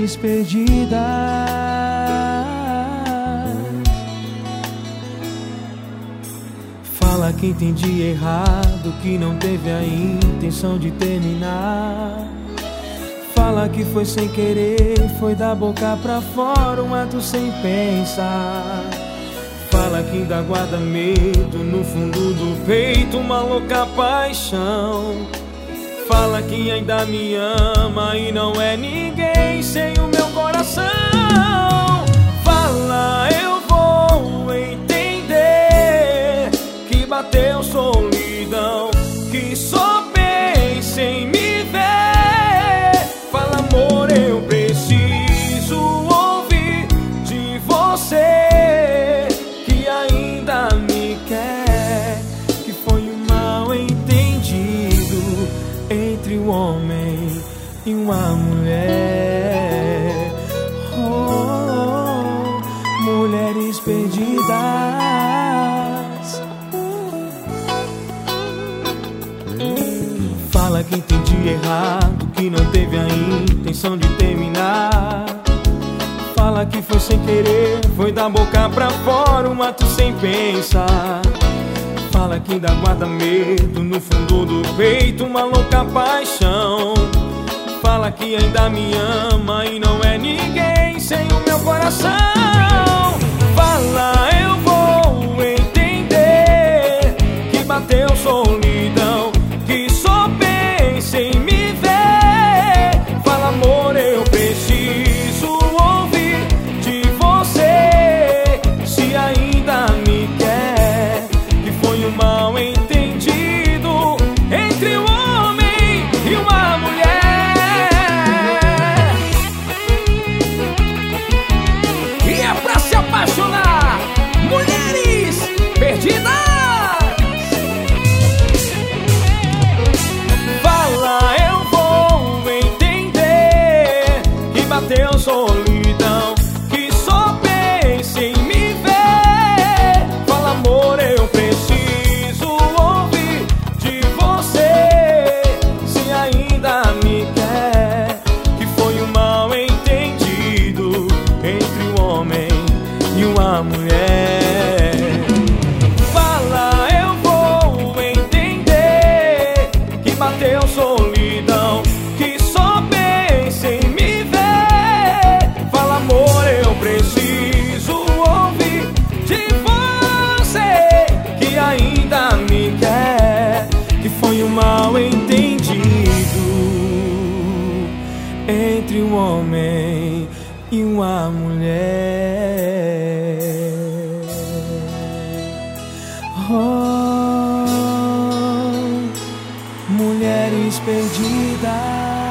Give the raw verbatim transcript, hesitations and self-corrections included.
mulheres perdidas. Fala que entendi errado, que não teve a intenção de terminar. Fala que foi sem querer, foi da boca pra fora, um ato sem pensar. Fala que ainda guarda medo no fundo do peito, uma louca paixão. Fala que ainda me ama e não é ninguém sem o meu coração. Fala, eu vou entender que bateu solidão, que só pensa em me ver. Fala, amor, eu preciso ouvir de você que ainda me quer, que foi um mal entendido entre um homem e uma mulher. Oh, mulheres perdidas. Fala que entendi errado, que não teve a intenção de terminar. Fala que foi sem querer, foi da boca pra fora, um ato sem pensar. Fala que ainda guarda medo no fundo do peito, uma louca paixão. Fala que ainda me ama e não é ninguém sem o meu coração. Fala, eu vou entender que bateu solidão, que só pensa em me ver. Fala, amor, eu preciso ouvir de você se ainda me quer, que foi um mal entendido entre um homem e uma mulher. E é pra se apaixonar, mulheres perdidas. Fala, eu vou entender que bateu solidão, que só pensa em me ver. Fala, amor, eu preciso ouvir de você se ainda me quer, que foi um mal entendido entre um homem e uma mulher. Fala, eu vou entender que bateu solidão, que só pensa em me ver. Fala, amor, eu preciso ouvir de você que ainda me quer, que foi um mal entendido entre um homem e uma mulher. Oh, mulheres perdidas.